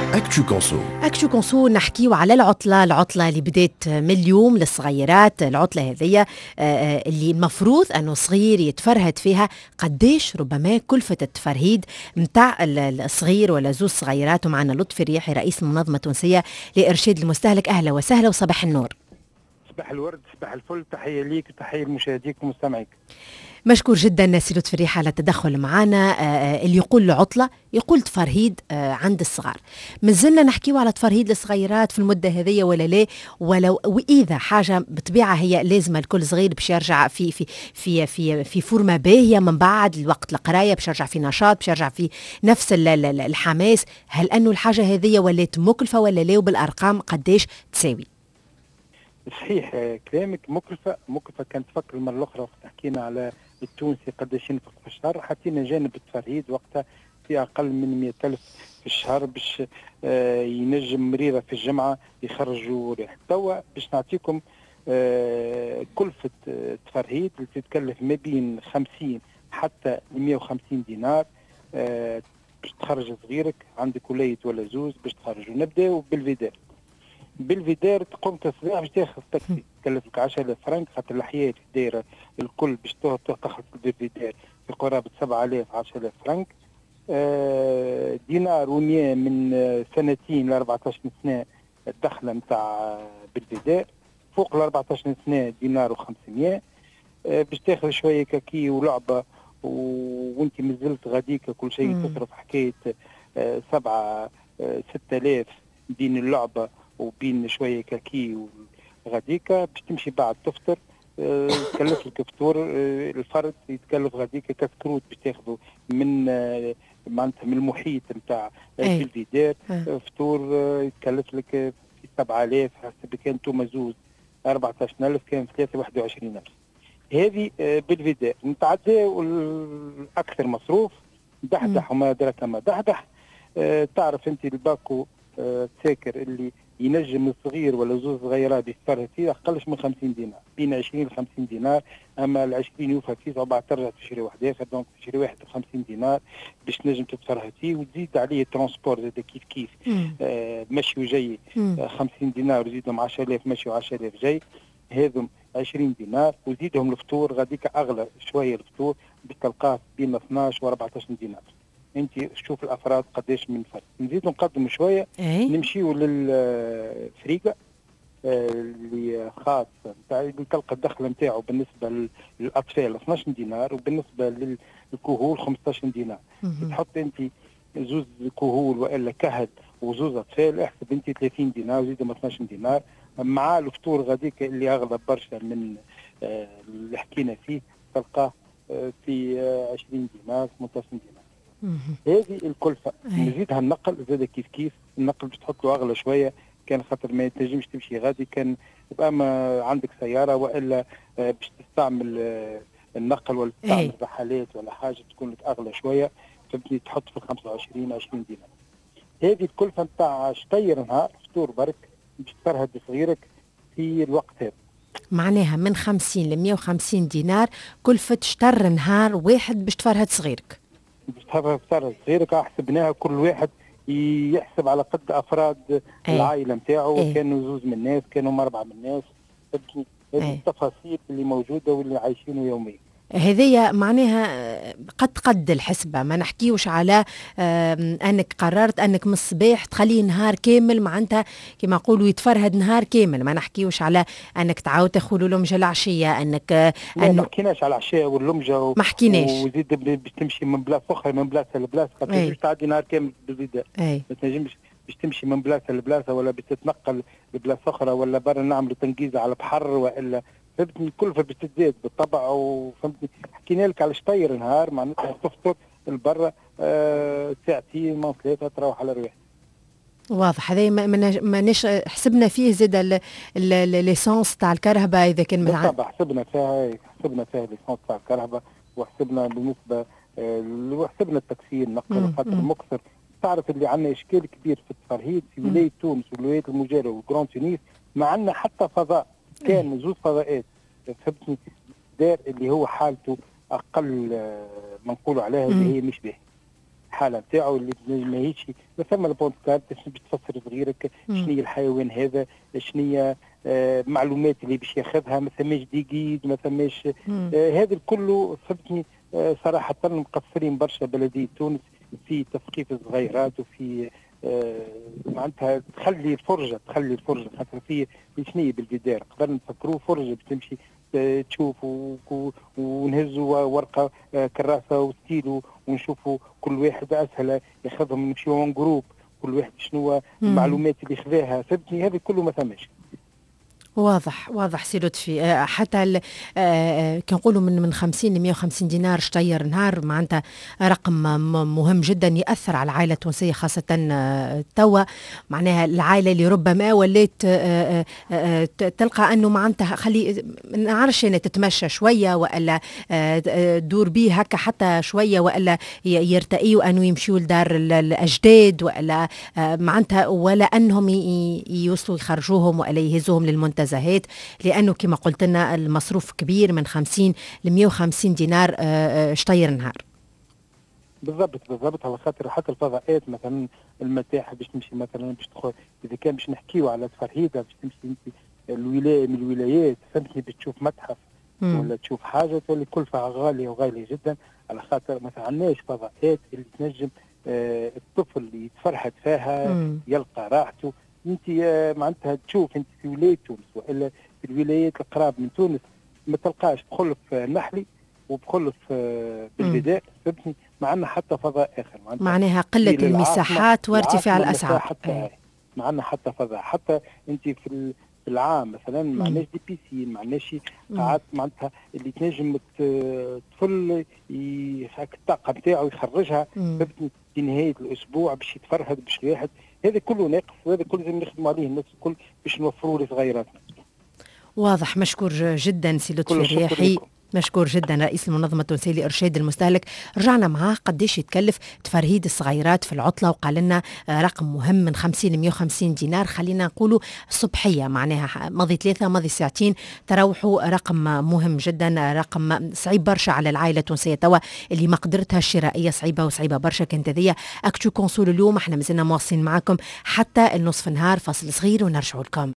أكتو كونسو نحكيو على العطلة اللي بدأت من اليوم للصغيرات. العطلة هذه اللي المفروض أنه صغير يتفرهد فيها. قديش ربما كلفة التفرهيد متاع الصغير ولا زوز صغيرات؟ ومعنا لطفي الرياحي رئيس المنظمة التونسية لإرشاد المستهلك. أهلا وسهلا وصباح النور. صباح الورد، صباح الفل، تحية ليك وتحية لمشاهديك ومستمعيك. مشكور جدا سي لطفي الرياحي على التدخل معنا. اللي يقول العطلة يقول تفرهيد عند الصغار. مازلنا نحكيو على تفرهيد الصغيرات في المدة هذه ولا لا؟ وإذا حاجة بطبيعة هي لازمة لكل صغير باش يرجع في فورمة باهية من بعد الوقت القراية، باش يرجع في نشاط، باش يرجع في نفس الحماس. هل أنه الحاجة هذه ولات مكلفة ولا لا؟ وبالأرقام قديش تساوي؟ صحيح كلامك، مكلفة. كانت تفكر المرة الأخرى وقت حكينا على التونسي قداش ينفق في الشهر، حطينا جانب التفرهيد وقتها في أقل من 100,000 في الشهر باش ينجم مريضة في الجمعة يخرجوا ريح. توا باش نعطيكم كلفة التفرهيد اللي تتكلف ما بين 50 حتى 150 دينار باش تخرج صغيرك. عندك وليد ولا زوز باش تخرجوا. نبداو بالفيدار تقوم تصبيح باش تاخذ تاكسي تكلف لك 10,000 فرنك، خاطر الحياة في الدائرة الكل باش تاخذ بالفيدار في قرابة 7,000 10,000 فرنك. دينار و100 من سنتين ل 14 سنة الدخلة نتاع بالفيدار. فوق ال 14 سنة دينار و500. باش تاخذ شوية كاكي ولعبة وانت مازلت غاديك كل شيء تصرف حكاية 6,000 بين اللعبة وبين شوية كاكي وغاديكا. باش تمشي بعد تفطر تكلف لك فطور الفرد يتكلف غاديكا كسكروت باش تاخذه من معناتها من المحيط نتاع الفيدار. فطور يتكلف لك 7,000 حسب كان انتم زوز 14,000 كان 21,000. هذه بالفيدار. نتعداو الاكثر مصروف دحدح وما ادراك ما دحدح. تعرف انت الباكو تساكر اللي ينجم الصغير ولا زوز صغيرات يتفرهد فيه اقلش من 50 دينار، بين 20 ل 50 دينار. اما ال 20 يوفى فيه وبعد ترجع تشري واحد اخر، دونك تشري واحد ب 50 دينار باش تنجم تتفرهد فيه، وتزيد عليه ترونسبور زاد كيف مشي وجاي 50 دينار، وزيدهم 10,000 مشي و10,000 جاي، هذم 20 دينار. وزيدهم الفطور غاديك اغلى شويه، الفطور بتلقاه بين 12 و 14 دينار. انت شوف الافراد قداش من فرق. نزيد نقدم شويه نمشيو للفريقه اللي خاص اللي تلقى الدخل نتاعو بالنسبه للاطفال 12 دينار، وبالنسبه للكهول 15 دينار. تحط انت زوز كهول والا كهد وزوز اطفال، احسب انت 30 دينار وزيدهم 12 دينار مع الفطور غاديك اللي اغلى برشا من اللي حكينا فيه، تلقاه في 20 دينار 18 دينار. هذه الكلفة. نزيدها النقل زاد كيف النقل باش تحط له اغلى شويه، كان خاطر ما تنجمش تمشي غادي، كان اما عندك سياره والا باش تستعمل النقل ولا تستعمل رحلات ولا حاجه تكون لك اغلى شويه، فبدي تحط في 25 20 دينار. هذه الكلفه نتاع شطير نهار فطور برك باش تفرهد صغيرك في الوقت هذا. معناها من 50 ل 150 دينار كلفة شطر نهار واحد باش تفرهد صغيرك. باش تفرهد صغيرك حسبناها كل واحد يحسب على قد افراد العائله نتاعو. كانوا زوز من الناس، كانوا 4 من الناس. هذه التفاصيل اللي موجوده واللي عايشينه يوميا. هذية معناها قد الحسبة. ما نحكيوش على أنك قررت أنك من الصباح تخليه نهار كامل معناتها كما نقولوا يتفرهد نهار كامل. ما نحكيوش على أنك تعاود تاخذ لمجة العشية، أنك ما حكيناش على العشاء واللمجة ما حكيناش. وزيد باش تمشي من بلاصة أخرى من بلاصة لبلاصة، ما تنجمش تعدي نهار كامل بالفيدار. ما تنجمش باش تمشي من بلاصة لبلاصة ولا باش تتنقل لبلاصة أخرى ولا برا نعمل تنقيزة على البحر والا فهمتني. الكلفة باش تزداد بالطبع. وفهمتني حكينا لك على شطير نهار معناتها تفطر البرة ساعتين من 3 تروح على رواح. واضح. هذا ماناش حسبنا فيه زاد الليسانس تاع الكرهبة إذا كان بالطبع حسبنا فيها الليسانس تاع الكرهبة، وحسبنا بالنسبة وحسبنا التكسير النقل خاطر المكسر. تعرف اللي عندنا إشكال كبير في التفرهيد في ولاية تونس والولايات المجاورة والجران تونس، ما عندنا حتى فضاء. كان زوج فضاءات فهمتني دار اللي هو حالته أقل ما نقولوا عليها اللي هي مش باهي. الحاله نتاعو اللي ماهيش ما ثم البونت كارت باش تفسر صغيرك شنو هي الحيوان هذا، شنو هي معلومات اللي باش ياخذها، ما ثماش ديجيد ما ثماش هذا الكل. فهمتني صراحه مقصرين برشا بلديه تونس في تثقيف الصغيرات وفي معناتها تخلي الفرجه خاطر في شنية بالبداية قبل نفكروا فرجه بتمشي تشوف ونهزوا ورقه كراسه وستيلو ونشوفوا كل واحد اسهل ياخذهم نمشيو اون جروب كل واحد شنو المعلومات اللي خذاها. فهمتني هذا كله ما ثماش. واضح سي لطفي. حتى كنقولوا من 50 ل 150 دينار شطير نهار، معناتها رقم مهم جدا يأثر على العائلة التونسية خاصة توا. معناها العائلة اللي ربما ولات تلقى أنه معناتها خلي نعرفش أنا تتمشى شوية ولا دور بيه هكا حتى شوية ولا يرتقيوا أنه يمشيوا لدار الأجداد ولا معناتها ولا أنهم يوصلوا يخرجوهم ولا يهزوهم للمنتزه زهيت، لأنه كما قلت لنا المصروف كبير من 50 ل 150 دينار شطير نهار. بالضبط على خاطر حتى الفضاءات مثلا المتاحف باش تمشي مثلا باش تدخل إذا كان باش نحكيو على تفرهيدة باش تمشي انت الولاية من الولايات فهمتني باش تشوف متحف ولا تشوف حاجة تولي كلفة غالية وغالية جدا على خاطر ما عندناش فضاءات اللي تنجم الطفل اللي يتفرحت فيها يلقى راحته. انت معناتها تشوف انت في ولايه تونس والا في الولايات القراب من تونس ما تلقاش بخلف نحلي وبخلف بالبداء فهمتني ما عندنا حتى فضاء اخر معناها قله المساحات وارتفاع الاسعار. ما عندنا حتى فضاء حتى انت في العام مثلا ما عندناش دي بيسين ما عندناش قاعات معناتها اللي تنجم الطفل الطاقه نتاعو يخرجها فهمتني في نهايه الاسبوع باش يتفرهد باش الواحد هذا كله ناقص وهذا كله لازم نخدموا عليه الناس الكل باش نوفروا لصغيراتنا. واضح. مشكور جدا سي لطفي الرياحي، مشكور جدا رئيس المنظمة التونسية لإرشاد المستهلك. رجعنا معاه قديش يتكلف تفرهيد الصغيرات في العطلة وقال لنا رقم مهم من 50 ل 150 دينار خلينا نقولوا صبحية معناها ماضي 3 ماضي ساعتين تروحوا. رقم مهم جدا، رقم صعيب برشا على العائلة التونسية توا اللي مقدرتها الشرائية صعيبة برشا. كانت هذيا أكتو كونسول اليوم، احنا مازلنا مواصلين معكم حتى النصف نهار، فاصل صغير ونرجعوا لكم.